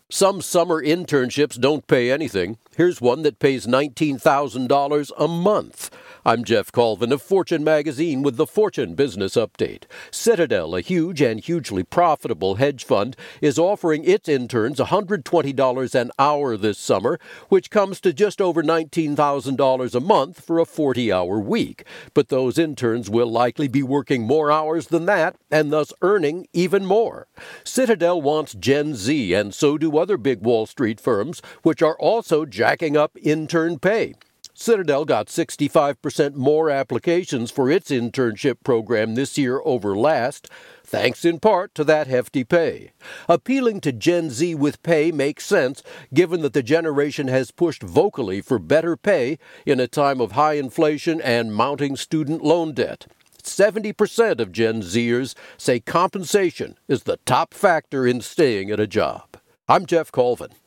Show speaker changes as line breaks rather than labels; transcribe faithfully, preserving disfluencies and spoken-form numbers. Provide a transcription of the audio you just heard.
Some summer internships don't pay anything. Here's one that pays nineteen thousand dollars a month. I'm Jeff Colvin of Fortune Magazine with the Fortune Business Update. Citadel, a huge and hugely profitable hedge fund, is offering its interns one hundred twenty dollars an hour this summer, which comes to just over nineteen thousand dollars a month for a forty-hour week. But those interns will likely be working more hours than that and thus earning even more. Citadel wants Gen Z, and so do other big Wall Street firms, which are also jacking up intern pay. Citadel got sixty-five percent more applications for its internship program this year over last, thanks in part to that hefty pay. Appealing to Gen Z with pay makes sense, given that the generation has pushed vocally for better pay in a time of high inflation and mounting student loan debt. seventy percent of Gen Zers say compensation is the top factor in staying at a job. I'm Jeff Colvin.